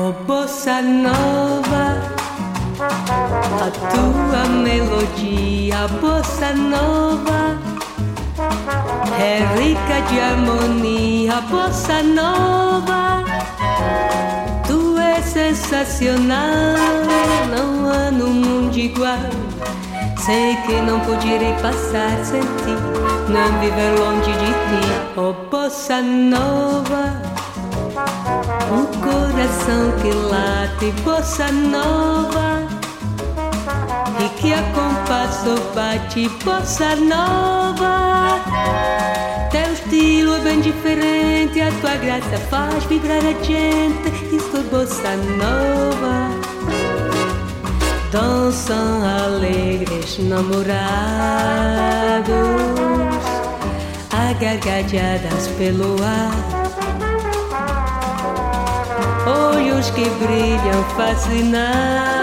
Oh bossa nova, a tua melodia, bossa nova, é rica de harmonia, bossa nova. Tu és sensacional, não há no mundo igual. Sei que não poderei passar sem ti, não viver longe de ti. Oh bossa nova, um coração que late, bossa nova, e que a compasso bate, bossa nova. Teu estilo é bem diferente, a tua graça faz vibrar a gente. Isto é bossa nova. Dançam alegres namorados, a gargalhadas pelo ar, olhos que brilham fascinados,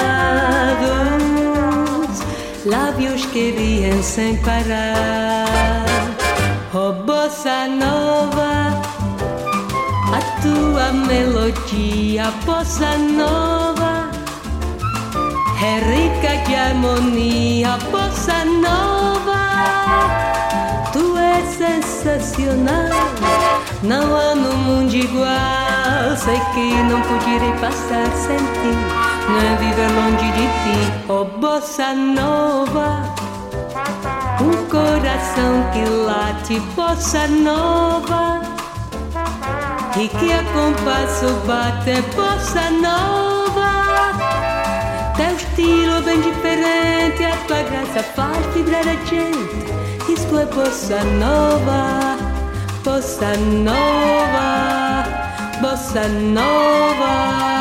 lábios que riem sem parar. Oh bossa nova, a tua melodia, bossa nova, é rica de harmonia, bossa nova. Tu és sensacional, não há no mundo igual. Sei que não poderei passar sem ti, nem viver longe de ti. Oh bossa nova, um coração que late, bossa nova, e que a compasso bate, bossa nova. Teu estilo é bem diferente, a tua graça faz vibrar a gente. Isto é bossa nova, bossa nova, bossa nova.